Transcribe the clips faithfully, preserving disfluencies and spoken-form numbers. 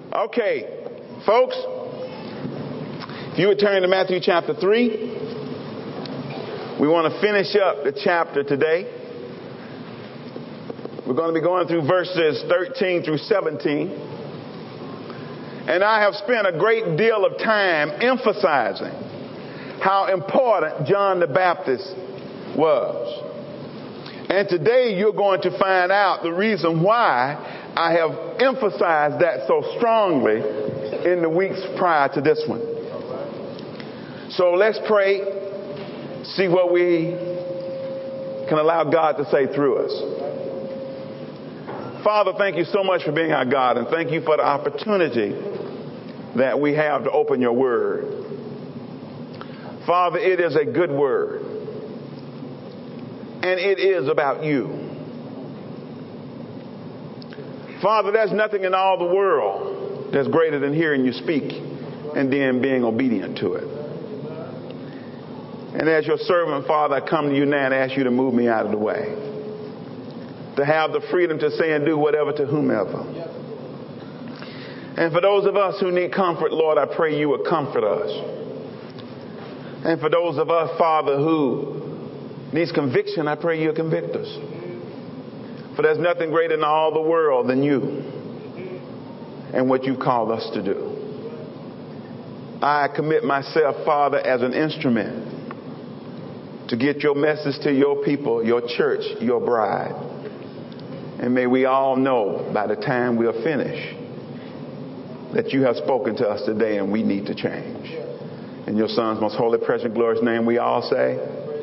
Okay, folks, if you would turn to Matthew chapter three, we want to finish up the chapter today. We're going to be going through verses thirteen through seventeen. And I have spent a great deal of time emphasizing how important John the Baptist was. And today you're going to find out the reason why I have emphasized that so strongly in the weeks prior to this one. So let's pray, see what we can allow God to say through us. Father, thank you so much for being our God, and thank you for the opportunity that we have to open your word. Father, it is a good word, and it is about you. Father, there's nothing in all the world that's greater than hearing you speak and then being obedient to it. And as your servant, Father, I come to you now and ask you to move me out of the way, to have the freedom to say and do whatever to whomever. And for those of us who need comfort, Lord, I pray you would comfort us. And for those of us, Father, who needs conviction, I pray you convict us. For there's nothing greater in all the world than you and what you've called us to do. I commit myself, Father, as an instrument to get your message to your people, your church, your bride. And may we all know by the time we are finished that you have spoken to us today and we need to change. In your Son's most holy, precious, glorious name, we all say,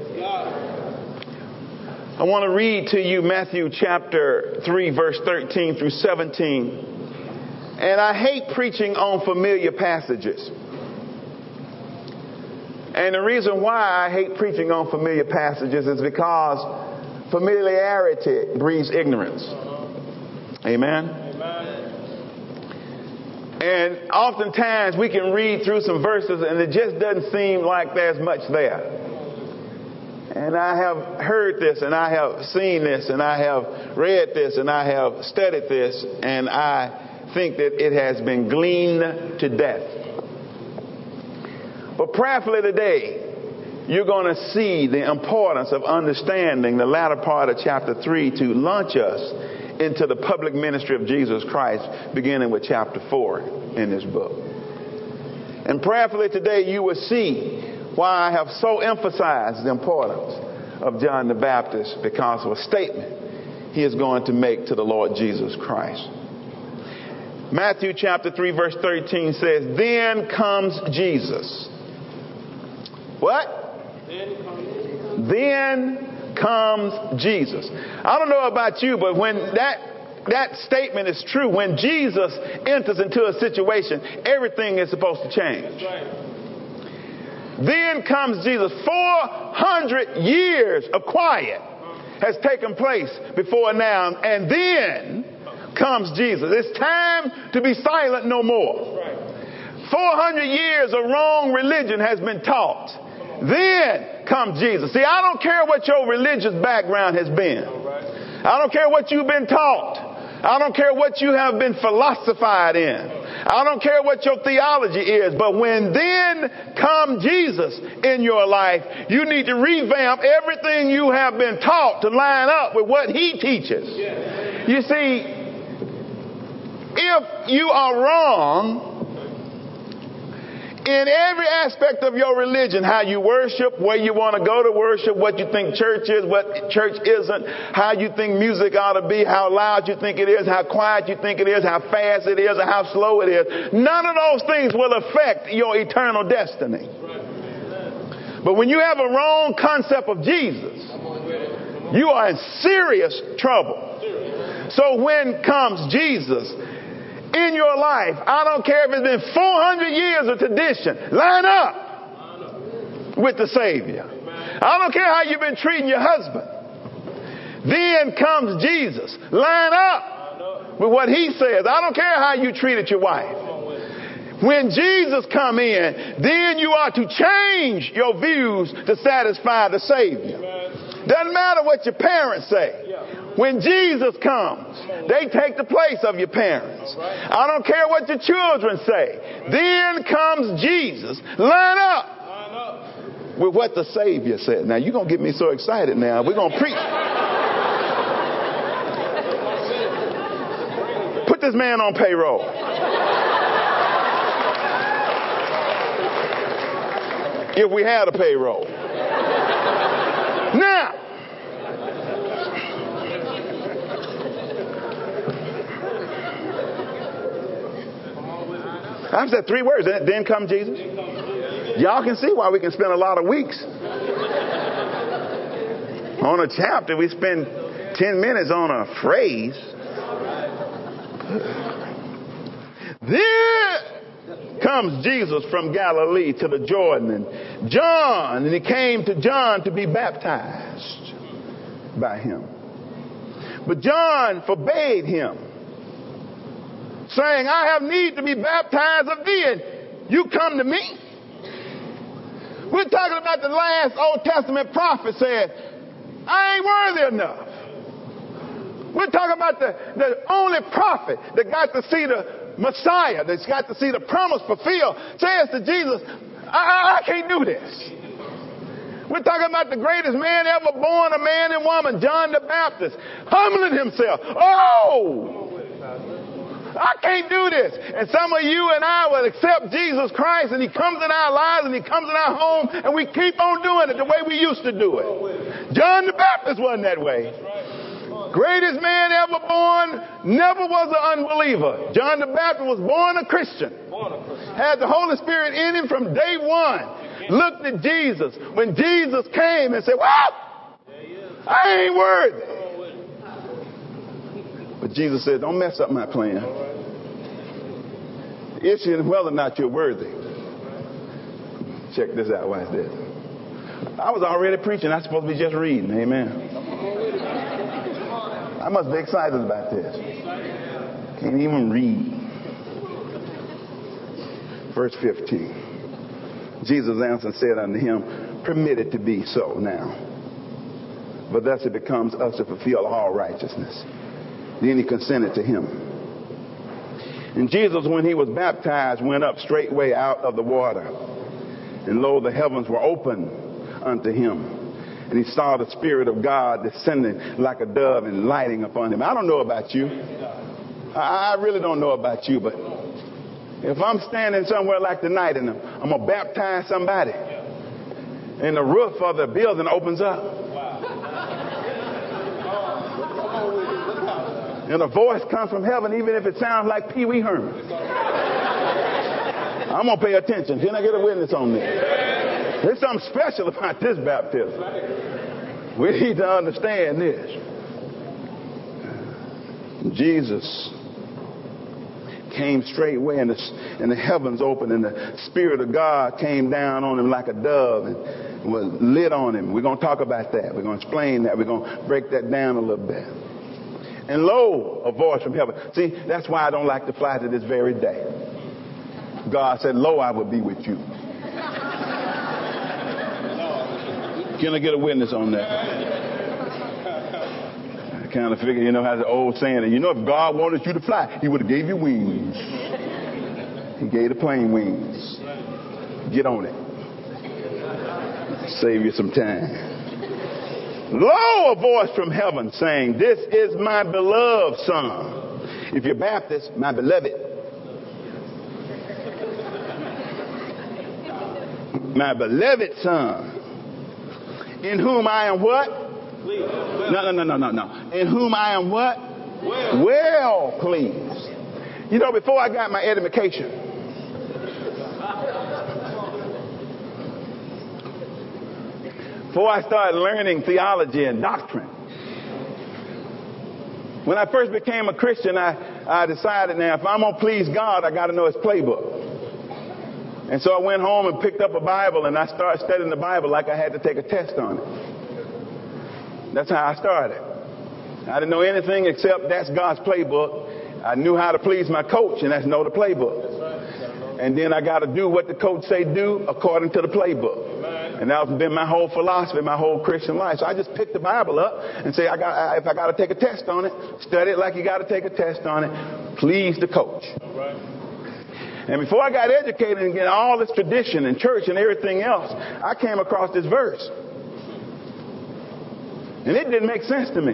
I want to read to you Matthew chapter three, verse thirteen through seventeen. And I hate preaching on familiar passages. And the reason why I hate preaching on familiar passages is because familiarity breeds ignorance. Amen. Amen. And oftentimes we can read through some verses and it just doesn't seem like there's much there. And I have heard this, and I have seen this, and I have read this, and I have studied this, and I think that it has been gleaned to death. But prayerfully today, you're going to see the importance of understanding the latter part of chapter three to launch us into the public ministry of Jesus Christ, beginning with chapter four in this book. And prayerfully today, you will see why I have so emphasized the importance of John the Baptist, because of a statement he is going to make to the Lord Jesus Christ. Matthew chapter three, verse thirteen says, then comes Jesus. What? Then comes, then comes Jesus. I don't know about you, but when that that statement is true, when Jesus enters into a situation, everything is supposed to change. That's right. Then comes Jesus. four hundred years of quiet has taken place before now. And then comes Jesus. It's time to be silent no more. four hundred years of wrong religion has been taught. Then comes Jesus. See, I don't care what your religious background has been. I don't care what you've been taught. I don't care what you have been philosophized in. I don't care what your theology is. But when then come Jesus in your life, you need to revamp everything you have been taught to line up with what he teaches. You see, if you are wrong in every aspect of your religion, how you worship, where you want to go to worship, what you think church is, what church isn't, how you think music ought to be, how loud you think it is, how quiet you think it is, how fast it is, or how slow it is. None of those things will affect your eternal destiny. But when you have a wrong concept of Jesus, you are in serious trouble. So when comes Jesus in your life, I don't care if it's been four hundred years of tradition, line up with the Savior. I don't care how you've been treating your husband. Then comes Jesus. Line up with what he says. I don't care how you treated your wife. When Jesus come in, then you are to change your views to satisfy the Savior. Doesn't matter what your parents say. When Jesus comes, they take the place of your parents. I don't care what your children say. Then comes Jesus. Line up with what the Savior said. Now, you're going to get me so excited now. We're going to preach. Put this man on payroll. If we had a payroll. Now, I've said three words. Then come Jesus. Y'all can see why we can spend a lot of weeks on a chapter. We spend ten minutes on a phrase. Then comes Jesus from Galilee to the Jordan, and John, and he came to John to be baptized by him. But John forbade him, saying, I have need to be baptized of thee, and you come to me? We're talking about the last Old Testament prophet said, I ain't worthy enough. We're talking about the, the only prophet that got to see the Messiah, that's got to see the promise fulfilled, says to Jesus, I, I, I can't do this. We're talking about the greatest man ever born, a man and woman, John the Baptist, humbling himself. Oh! I can't do this. And some of you and I will accept Jesus Christ, and he comes in our lives and he comes in our home, and we keep on doing it the way we used to do it. John the Baptist wasn't that way. Greatest man ever born, never was an unbeliever. John the Baptist was born a Christian. Had the Holy Spirit in him from day one. Looked at Jesus when Jesus came and said, what? I ain't worthy. But Jesus said, don't mess up my plan. The issue is whether or not you're worthy. Check this out. Watch this. I was already preaching. I'm supposed to be just reading. Amen. I must be excited about this. Can't even read. Verse fifteen. Jesus answered and said unto him, permit it to be so now. But thus it becomes us to fulfill all righteousness. Then he consented to him. And Jesus, when he was baptized, went up straightway out of the water. And lo, the heavens were opened unto him. And he saw the Spirit of God descending like a dove and lighting upon him. I don't know about you. I really don't know about you, but if I'm standing somewhere like tonight and I'm going to baptize somebody, and the roof of the building opens up, and a voice comes from heaven, even if it sounds like Pee Wee Herman, I'm going to pay attention. Can I get a witness on this? There's something special about this baptism. We need to understand this. Jesus came straightway, and the, and the heavens opened, and the Spirit of God came down on him like a dove and was lit on him. We're going to talk about that. We're going to explain that. We're going to break that down a little bit. And lo, a voice from heaven. See, that's why I don't like to fly to this very day. God said, lo, I will be with you. Can I get a witness on that? I kind of figure, you know, how the old saying is, you know, if God wanted you to fly, he would have gave you wings. He gave the plane wings. Get on it. Save you some time. Lo, a voice from heaven saying, this is my beloved Son. If you're Baptist, my beloved. My beloved Son. In whom I am what? No, no, no, no, no, no. In whom I am what? Well, well pleased. You know, before I got my education, before I started learning theology and doctrine, when I first became a Christian, I, I decided, now, if I'm going to please God, I got to know his playbook. And so I went home and picked up a Bible, and I started studying the Bible like I had to take a test on it. That's how I started. I didn't know anything except that's God's playbook. I knew how to please my coach, and that's know the playbook. And then I got to do what the coach say do according to the playbook. And that's been my whole philosophy, my whole Christian life. So I just pick the Bible up and say, I got, if I got to take a test on it, study it like you got to take a test on it. Please the coach. And before I got educated and get all this tradition and church and everything else, I came across this verse. And it didn't make sense to me.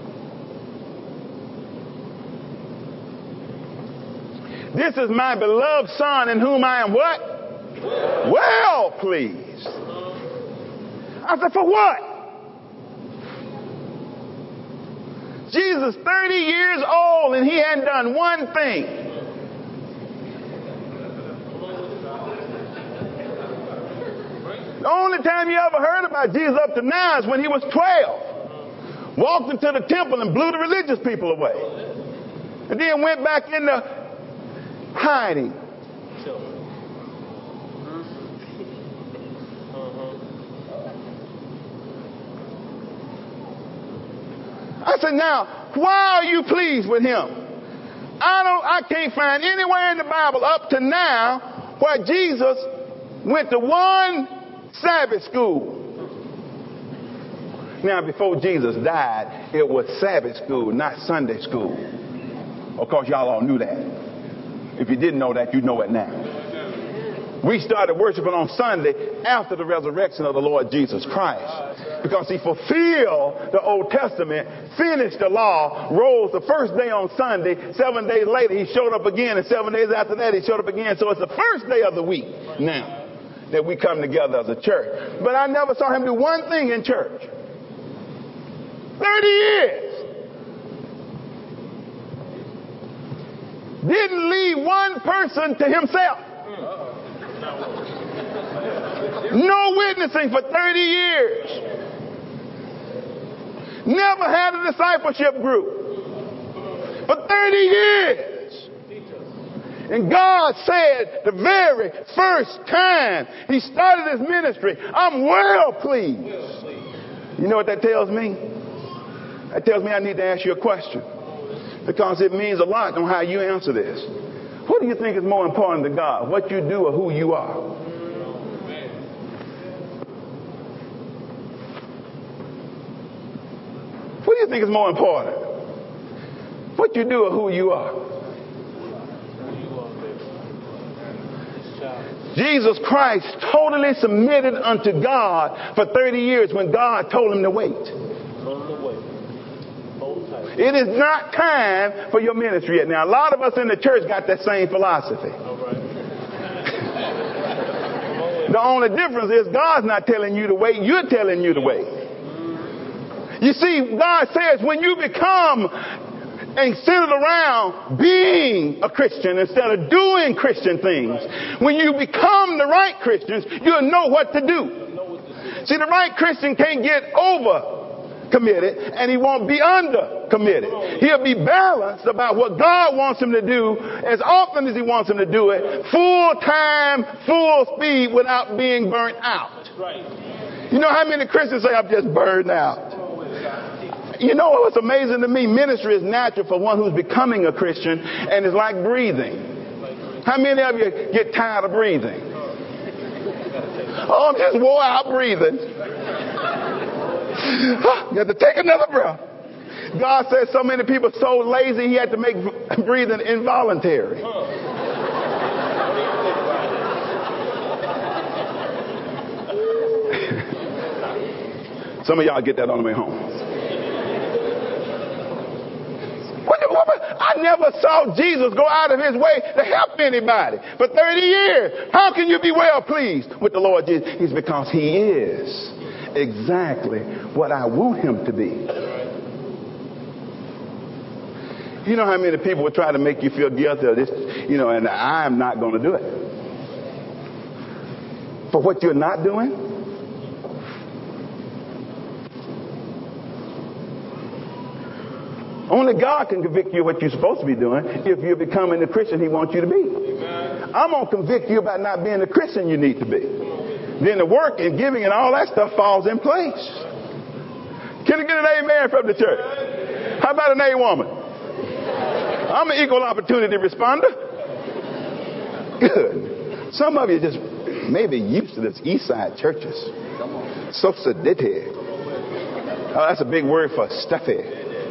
This is my beloved Son in whom I am what? Well, well pleased. I said, for what? Jesus, thirty years old, and he hadn't done one thing. The only time you ever heard about Jesus up to now is when he was twelve. Walked into the temple and blew the religious people away. And then went back into hiding. I said, now, why are you pleased with him? I don't, I can't find anywhere in the Bible up to now where Jesus went to one Sabbath school. Now, before Jesus died, it was Sabbath school, not Sunday school. Of course, y'all all knew that. If you didn't know that, you know it now. We started worshiping on Sunday after the resurrection of the Lord Jesus Christ. Because he fulfilled the Old Testament, finished the law, rose the first day on Sunday. Seven days later, he showed up again. And seven days after that, he showed up again. So it's the first day of the week now that we come together as a church. But I never saw him do one thing in church. thirty years. Didn't leave one person to himself. No witnessing for thirty years. Never had a discipleship group. For thirty years. And God said the very first time he started his ministry, I'm well pleased. You know what that tells me? That tells me I need to ask you a question. Because it means a lot on how you answer this. Who do you think is more important to God? What you do or who you are? Who do you think is more important? What you do or who you are? Jesus Christ totally submitted unto God for thirty years when God told him to wait. It is not time for your ministry yet. Now, a lot of us in the church got that same philosophy. The only difference is God's not telling you to wait. You're telling you to wait. You see, God says when you become and centered around being a Christian instead of doing Christian things, when you become the right Christians, you'll know what to do. See, the right Christian can't get over committed, and he won't be under committed. He'll be balanced about what God wants him to do as often as he wants him to do it, full time, full speed, without being burnt out. You know how many Christians say, I'm just burned out? You know what's amazing to me? Ministry is natural for one who's becoming a Christian, and it's like breathing. How many of you get tired of breathing? Oh, I'm just wore out breathing. You have to take another breath. God says so many people are so lazy he had to make breathing involuntary. Some of y'all get that on the way home. I never saw Jesus go out of his way to help anybody for thirty years. How can you be well pleased with the Lord Jesus? It's because he is exactly what I want him to be. You know how many people would try to make you feel guilty of this, you know, and I'm not going to do it. For what you're not doing? Only God can convict you of what you're supposed to be doing if you're becoming the Christian he wants you to be. Amen. I'm going to convict you about not being the Christian you need to be. Then the work and giving and all that stuff falls in place. Can I get an amen from the church? How about an A woman? I'm an equal opportunity responder. Good. Some of you just maybe used to this east side churches. So sedated. Oh, that's a big word for stuffy.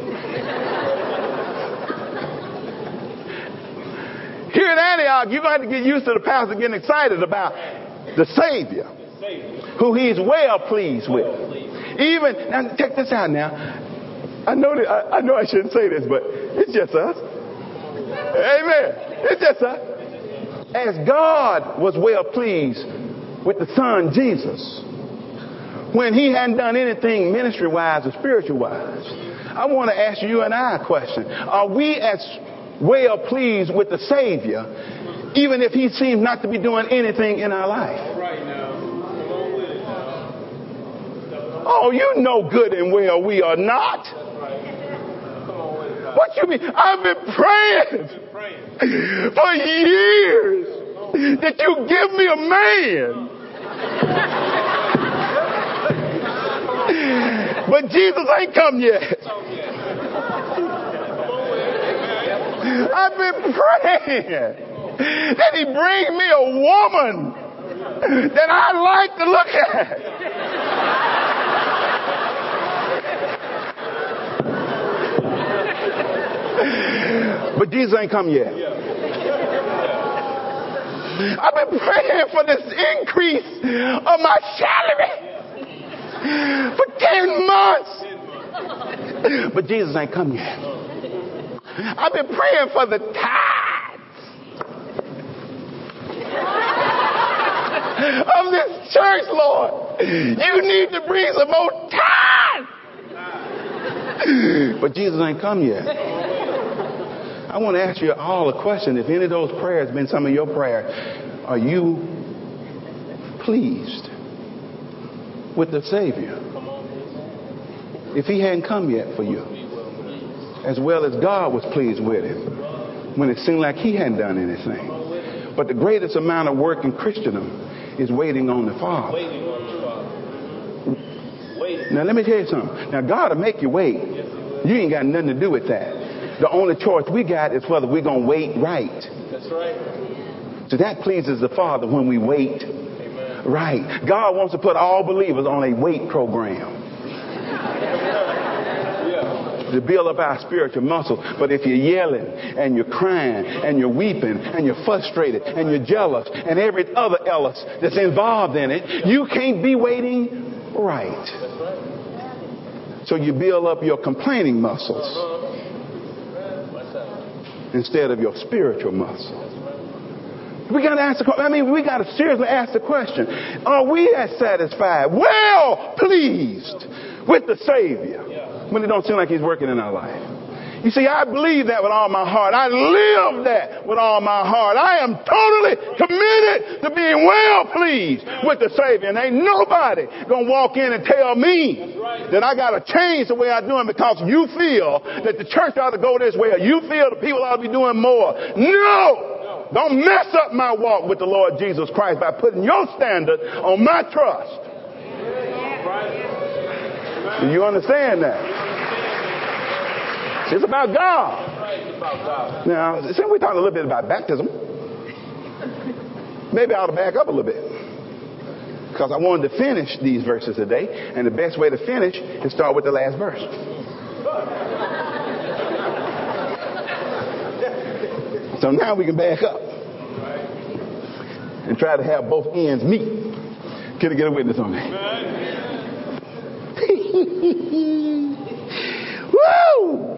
Here in Antioch, you're going to have to get used to the pastor getting excited about the Savior, who he's well pleased with. Even, now check this out now. I know that, I, I know I shouldn't say this, but it's just us. Amen. It's just us. As God was well pleased with the Son Jesus, when he hadn't done anything ministry-wise or spiritual-wise, I want to ask you and I a question. Are we as well pleased with the Savior, even if he seems not to be doing anything in our life? Right now. Come on with it now. Oh, you know good and well we are not. What you mean? I've been praying for years that you give me a man. But Jesus ain't come yet. I've been praying that he bring me a woman that I like to look at. But Jesus ain't come yet. I've been praying for this increase of my salary for ten months. But Jesus ain't come yet. I've been praying for the tithes of this church, Lord. You need to bring some more tithes. But Jesus ain't come yet. I want to ask you all a question. If any of those prayers have been some of your prayers, are you pleased with the Savior? If he hadn't come yet for you, as well as God was pleased with him when it seemed like he hadn't done anything. But the greatest amount of work in Christendom is waiting on the Father. Now let me tell you something. Now God will make you wait. You ain't got nothing to do with that. The only choice we got is whether we're going to wait right. That's right. So that pleases the Father when we wait Amen. Right. God wants to put all believers on a wait program. To build up our spiritual muscle. But if you're yelling and you're crying and you're weeping and you're frustrated and you're jealous and every other else that's involved in it, you can't be waiting right. So you build up your complaining muscles instead of your spiritual muscle. We got to ask the, I mean, we got to seriously ask the question: are we as satisfied, well pleased with the Savior when it don't seem like he's working in our life? You see, I believe that with all my heart. I live that with all my heart. I am totally committed to being well pleased with the Savior. And ain't nobody going to walk in and tell me that I got to change the way I do it because you feel that the church ought to go this way or you feel the people ought to be doing more. No! Don't mess up my walk with the Lord Jesus Christ by putting your standard on my trust. Do you understand that? It's about God. Now, since we talked a little bit about baptism, maybe I ought to back up a little bit. Because I wanted to finish these verses today. And the best way to finish is start with the last verse. So now we can back up and try to have both ends meet. Can I get a witness on that? Woo!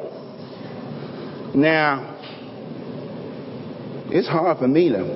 Now, it's hard for me to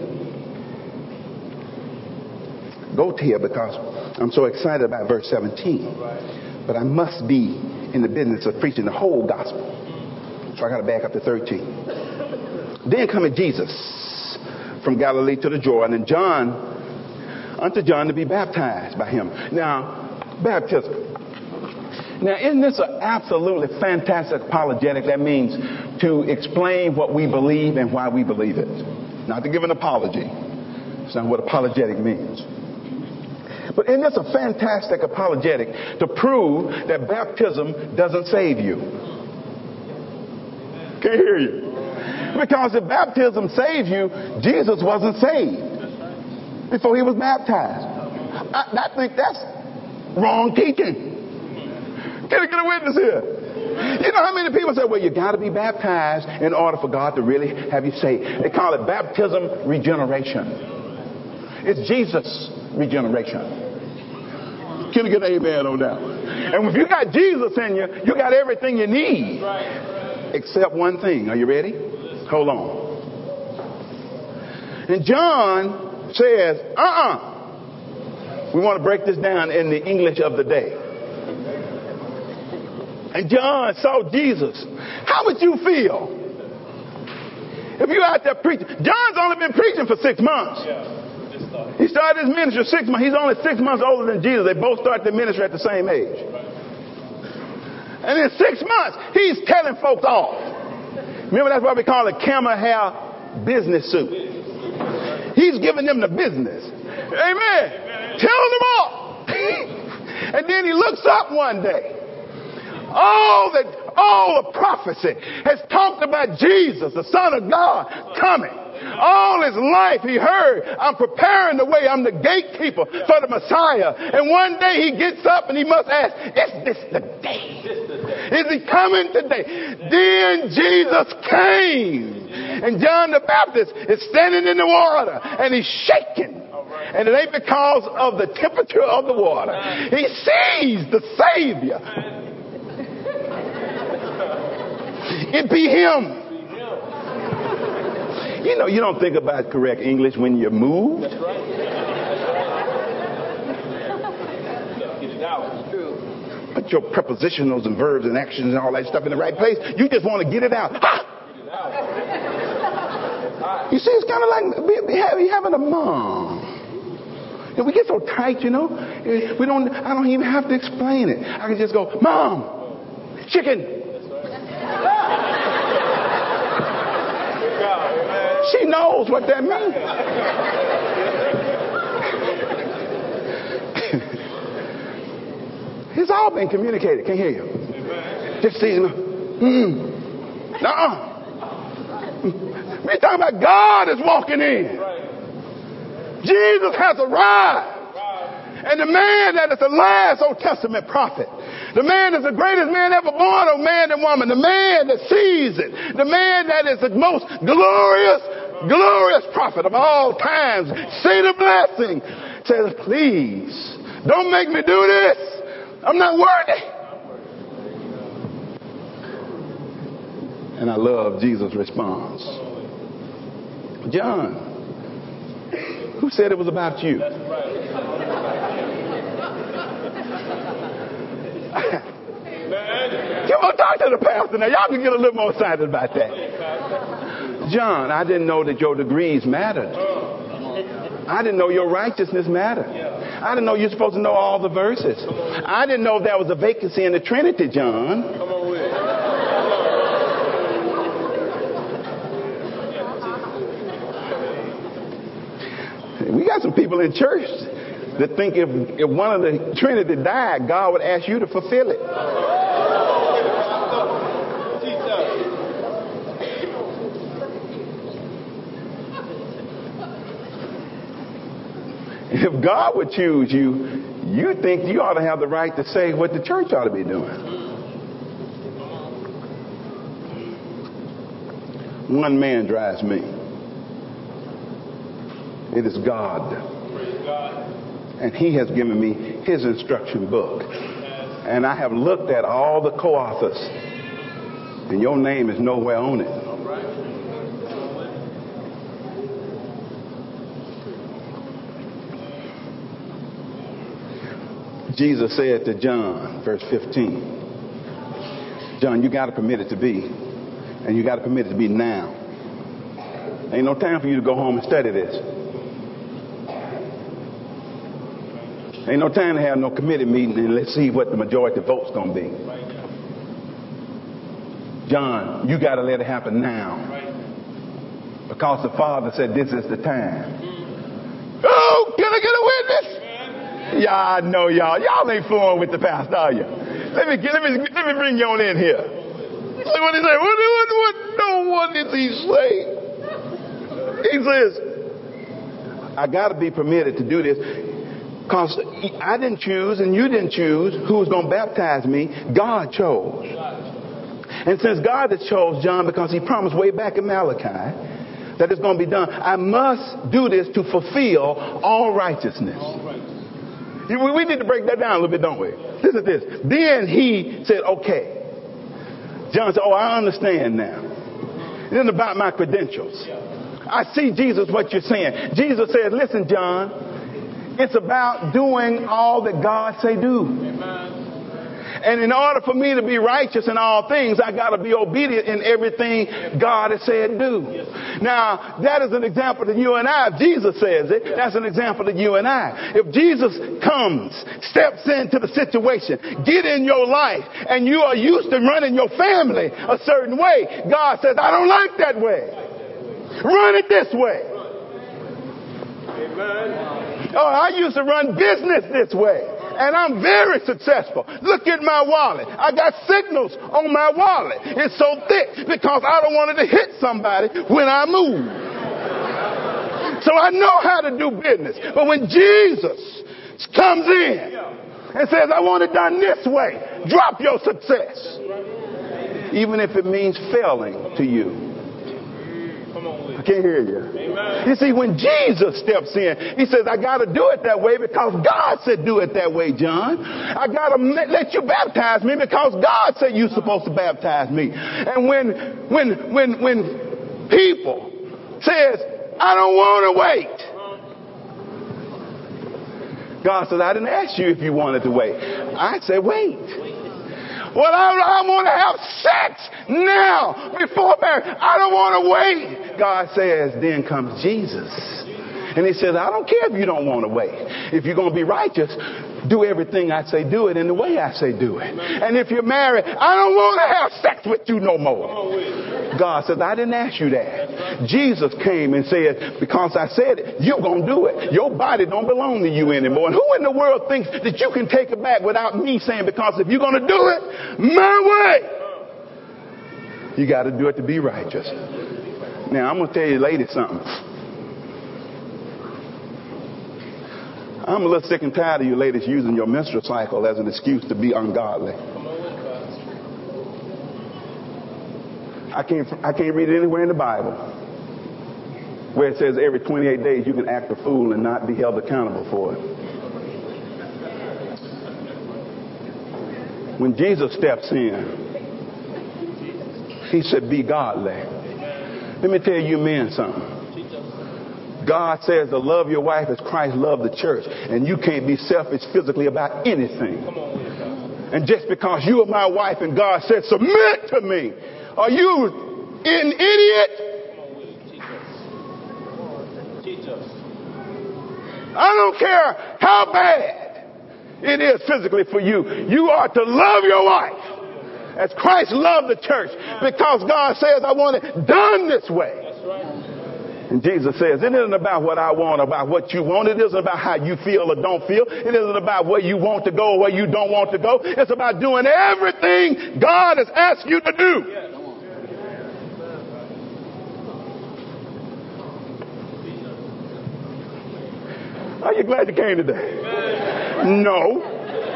go to here because I'm so excited about verse seventeen. But I must be in the business of preaching the whole gospel. So I got to back up to thirteen. Then cometh Jesus from Galilee to the Jordan, and John, unto John to be baptized by him. Now, baptism. Now, isn't this an absolutely fantastic apologetic? That means to explain what we believe and why we believe it. Not to give an apology. It's not what apologetic means. But isn't this a fantastic apologetic to prove that baptism doesn't save you? Can't hear you. Because if baptism saves you, Jesus wasn't saved before he was baptized. I, I think that's wrong teaching. Can I get a witness here? You know how many people say, well, you got to be baptized in order for God to really have you saved. They call it baptism regeneration. It's Jesus regeneration. Can I get an amen on that? And if you got Jesus in you, you got everything you need. Except one thing. Are you ready? Hold on. And John says, uh-uh. We want to break this down in the English of the day. And John saw Jesus. How would you feel if you out there preaching? John's only been preaching for six months. He started his ministry six months. He's only six months older than Jesus. They both started their ministry at the same age. And in six months, he's telling folks off. Remember, that's what we call a camel hair business suit. He's giving them the business. Amen. Telling them off. And then he looks up one day. All the, all the prophecy has talked about Jesus, the Son of God, coming. All his life he heard, I'm preparing the way. I'm the gatekeeper for the Messiah. And one day he gets up and he must ask, is this the day? Is he coming today? Then Jesus came. And John the Baptist is standing in the water and he's shaking. And it ain't because of the temperature of the water. He sees the Savior. It be him. You know, you don't think about correct English when you're moved. That's right. Get it out. Put your prepositionals and verbs and actions and all that stuff in the right place. You just want to get it out. Ha! Get it out. You see, it's kind of like we having a mom. And we get so tight, you know. We don't. I don't even have to explain it. I can just go, Mom, chicken. She knows what that means. It's all been communicated. Can't hear you. Just see, mm. Nuh-uh. We're talking about God is walking in. Jesus has arrived. And the man that is the last Old Testament prophet, the man that's the greatest man ever born of man and woman, the man that sees it, the man that is the most glorious, glorious prophet of all times, say the blessing, says, please, don't make me do this. I'm not worthy. And I love Jesus' response. John, who said it was about you? That's right. Come on, talk to the pastor now. Y'all can get a little more excited about that. John, I didn't know that your degrees mattered. I didn't know your righteousness mattered. I didn't know you're supposed to know all the verses. I didn't know there was a vacancy in the Trinity, John. Come on with it. We got some people in church that think if, if one of the Trinity died, God would ask you to fulfill it. If God would choose you, you think you ought to have the right to say what the church ought to be doing. One man drives me. It is God. And he has given me his instruction book. And I have looked at all the co-authors. And your name is nowhere on it. Jesus said to John, verse fifteen, John, you got to permit it to be. And you got to permit it to be now. Ain't no time for you to go home and study this. Ain't no time to have no committee meeting and let's see what the majority vote's going to be. John, you got to let it happen now. Because the Father said this is the time. Oh, can I get a witness? Yeah, I know y'all. Y'all ain't fooling with the pastor, are you? Let me, let me, let me bring you on in here. What he say? What, what, what? know what does he say? He says, I got to be permitted to do this because I didn't choose and you didn't choose who was going to baptize me. God chose. And since God has chose John because he promised way back in Malachi that it's going to be done, I must do this to fulfill all righteousness. We need to break that down a little bit, don't we? Listen to this. Then he said, okay. John said, oh, I understand now. It isn't about my credentials. I see, Jesus, what you're saying. Jesus said, listen, John, it's about doing all that God say do. Amen. And in order for me to be righteous in all things, I got to be obedient in everything God has said do. Now, that is an example to you and I. If Jesus says it, that's an example to you and I. If Jesus comes, steps into the situation, get in your life, and you are used to running your family a certain way, God says, I don't like that way. Run it this way. Amen. Oh, I used to run business this way. And I'm very successful. Look at my wallet. I got signals on my wallet. It's so thick because I don't want it to hit somebody when I move. So I know how to do business. But when Jesus comes in and says, I want it done this way, drop your success. Even if it means failing to you. I can't hear you. Amen. You see, when Jesus steps in, he says, I got to do it that way because God said do it that way, John. I got to let you baptize me because God said you're supposed to baptize me. And when, when, when, when people says, I don't want to wait. God says, I didn't ask you if you wanted to wait. I said, wait. Well, I, I want to have sex now before marriage. I don't want to wait. God says, then comes Jesus. And he says, I don't care if you don't want to wait. If you're going to be righteous, do everything I say do it in the way I say do it. And if you're married, I don't want to have sex with you no more. God says, I didn't ask you that. Jesus came and said, because I said it, you're going to do it. Your body don't belong to you anymore. And who in the world thinks that you can take it back without me saying, because if you're going to do it my way, you got to do it to be righteous. Now, I'm going to tell you ladies something. I'm a little sick and tired of you ladies using your menstrual cycle as an excuse to be ungodly. I can't, I can't read it anywhere in the Bible where it says every twenty-eight days you can act a fool and not be held accountable for it. When Jesus steps in, he said, be godly. Let me tell you men something. God says to love your wife as Christ loved the church. And you can't be selfish physically about anything. And just because you are my wife and God said, submit to me, are you an idiot? I don't care how bad it is physically for you. You are to love your wife as Christ loved the church, because God says, I want it done this way. And Jesus says, it isn't about what I want, about what you want. It isn't about how you feel or don't feel. It isn't about where you want to go or where you don't want to go. It's about doing everything God has asked you to do. Are you glad you came today? No.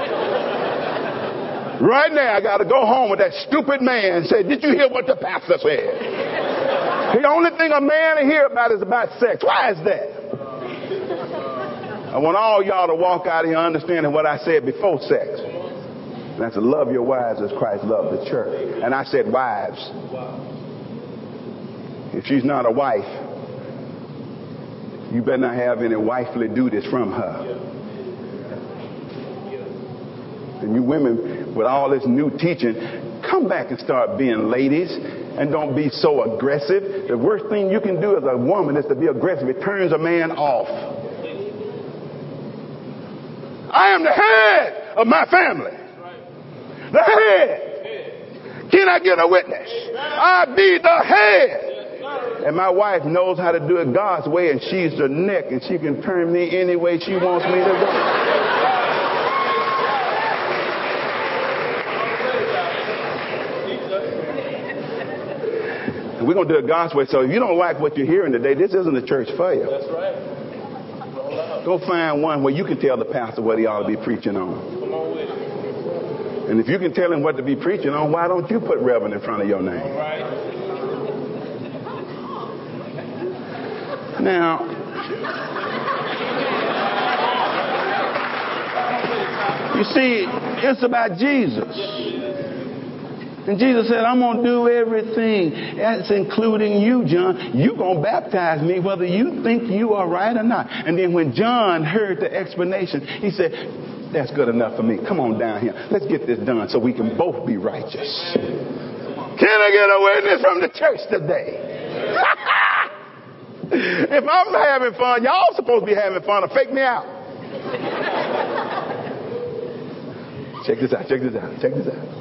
Right now, I got to go home with that stupid man and say, did you hear what the pastor said? The only thing a man will hear about is about sex. Why is that? I want all y'all to walk out of here understanding what I said before sex. And I said, love your wives as Christ loved the church. And I said, wives. If she's not a wife, you better not have any wifely duties from her. And you women, with all this new teaching, come back and start being ladies and don't be so aggressive. The worst thing you can do as a woman is to be aggressive. It turns a man off. I am the head of my family. The head. Can I get a witness? I be the head. And my wife knows how to do it God's way, and she's the neck, and she can turn me any way she wants me to go. We're going to do it God's way. So if you don't like what you're hearing today, this isn't the church for you. That's right. Go find one where you can tell the pastor what he ought to be preaching on. Come on with it. And if you can tell him what to be preaching on, why don't you put Reverend in front of your name? All right. Now, you see, it's about Jesus. And Jesus said, I'm going to do everything. That's including you, John. You're going to baptize me whether you think you are right or not. And then when John heard the explanation, he said, that's good enough for me. Come on down here. Let's get this done so we can both be righteous. Can I get a witness from the church today? If I'm having fun, y'all supposed to be having fun or fake me out. Check this out. Check this out. Check this out.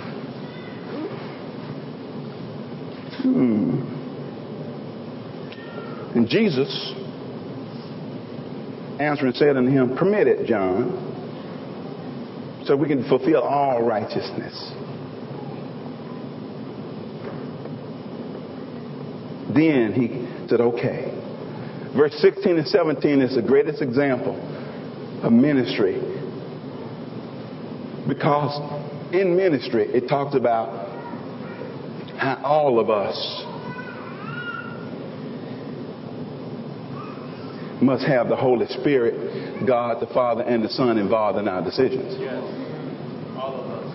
Hmm. And Jesus answering said unto him, permit it, John, so we can fulfill all righteousness. Then he said, okay. Verse sixteen and seventeen is the greatest example of ministry, because in ministry it talks about how all of us must have the Holy Spirit, God the Father and the Son involved in our decisions. Yes. All of us.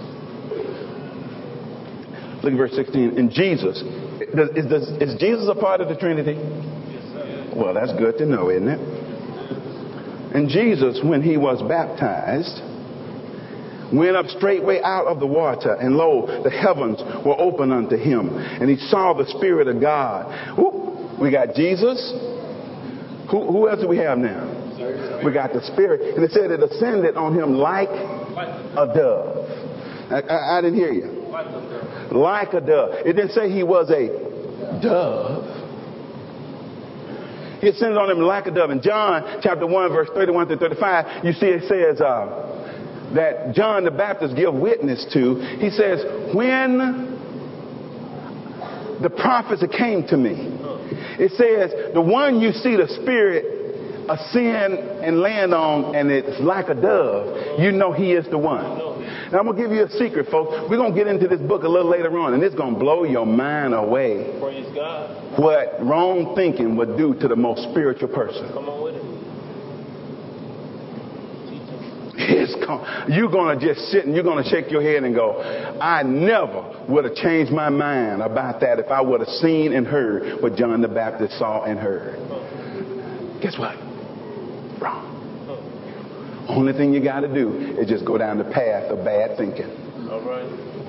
Look at verse sixteen. And Jesus, does, is, does, is Jesus a part of the Trinity? Yes, sir. Well, that's good to know, isn't it? And Jesus, when he was baptized, went up straightway out of the water, and lo, the heavens were open unto him, and he saw the Spirit of God. Ooh, we got Jesus. Who, who else do we have now? We got the Spirit, and it said it ascended on him like a dove. I, I, I didn't hear you. Like a dove. It didn't say he was a dove. He ascended on him like a dove. In John chapter one, verse thirty-one through thirty-five, you see it says uh, that John the Baptist give witness to. He says, when the prophets that came to me, it says, the one you see the Spirit ascend and land on, and it's like a dove, you know he is the one. Now, I'm going to give you a secret, folks. We're going to get into this book a little later on, and it's going to blow your mind away. Praise God. What wrong thinking would do to the most spiritual person. Come on with it. It's going, you're going to just sit and you're going to shake your head and go, I never would have changed my mind about that if I would have seen and heard what John the Baptist saw and heard. Guess what? Wrong. Only thing you got to do is just go down the path of bad thinking. All right.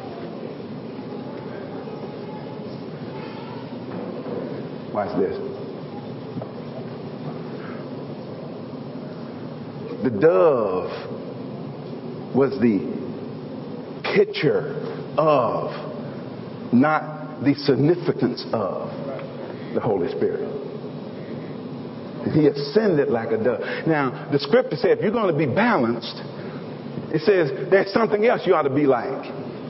Watch this. The dove was the picture of, not the significance of, the Holy Spirit. He ascended like a dove. Now, the scripture says if you're going to be balanced, it says there's something else you ought to be like.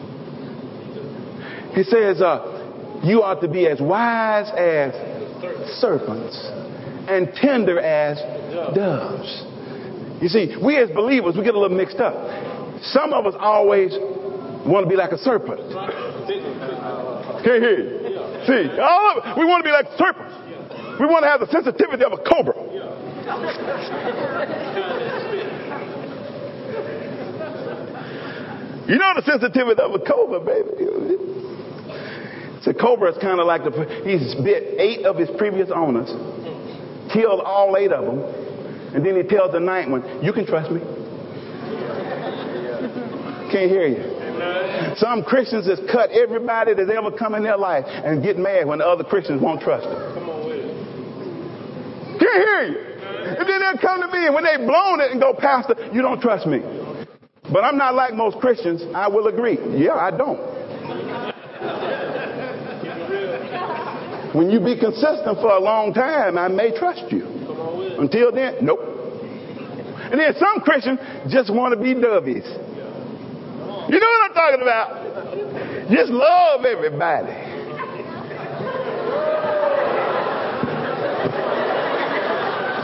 It says uh, you ought to be as wise as serpents and tender as doves. You see, we as believers, we get a little mixed up. Some of us always want to be like a serpent. Can't hear you. See, all of us, we want to be like serpents. We want to have the sensitivity of a cobra. You know the sensitivity of a cobra, baby. So cobra is kind of like the, he's bit eight of his previous owners, killed all eight of them, and then he tells the ninth one, you can trust me. Can't hear you. Some Christians has cut everybody that's ever come in their life and get mad when the other Christians won't trust them. Can't hear you. And then they'll come to me, and when they've blown it and go, Pastor, you don't trust me. But I'm not like most Christians. I will agree. Yeah, I don't. When you be consistent for a long time, I may trust you. Until then, nope. And then some Christians just want to be dovies. You know what I'm talking about? Just love everybody.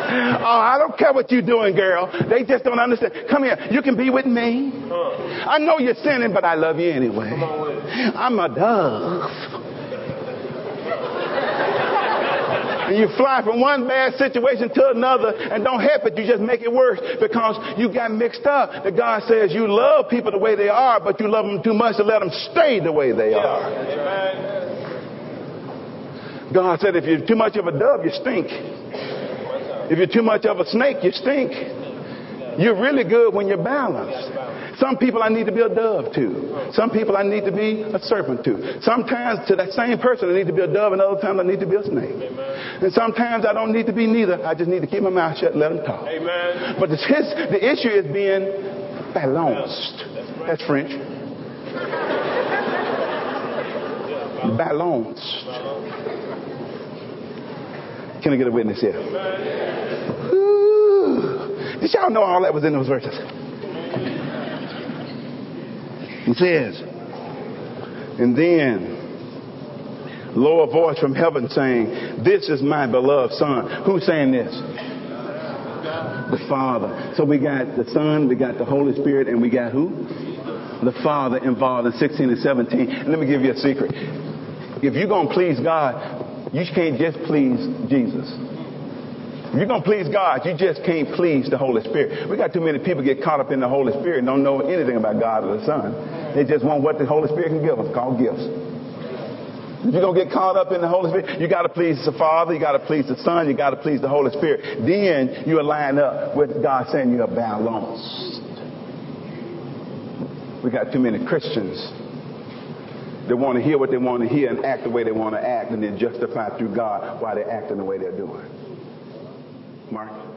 Oh, I don't care what you're doing, girl. They just don't understand. Come here. You can be with me. I know you're sinning, but I love you anyway. I'm a dove. And you fly from one bad situation to another and don't help it. You just make it worse because you got mixed up. That God says you love people the way they are, but you love them too much to let them stay the way they are. God said if you're too much of a dove, you stink. If you're too much of a snake, you stink. You're really good when you're balanced. Some people I need to be a dove to. Some people I need to be a serpent to. Sometimes to that same person I need to be a dove, and other times I need to be a snake. Amen. And sometimes I don't need to be neither. I just need to keep my mouth shut and let them talk. Amen. But this, his, the issue is being balanced. That's French. Balanced. Can I get a witness here? Ooh. Did y'all know all that was in those verses? He says, and then, lower voice from heaven saying, this is my beloved son. Who's saying this? The Father. So we got the Son, we got the Holy Spirit, and we got who? The Father involved in sixteen and seventeen. And let me give you a secret. If you're going to please God, you can't just please Jesus. If you're going to please God, you just can't please the Holy Spirit. We got too many people get caught up in the Holy Spirit and don't know anything about God or the Son. They just want what the Holy Spirit can give us, called gifts. If you're going to get caught up in the Holy Spirit, you got to please the Father, you got to please the Son, you got to please the Holy Spirit. Then you align up with God saying you're balanced. We got too many Christians that want to hear what they want to hear and act the way they want to act, and then justify through God why they're acting the way they're doing. Mark?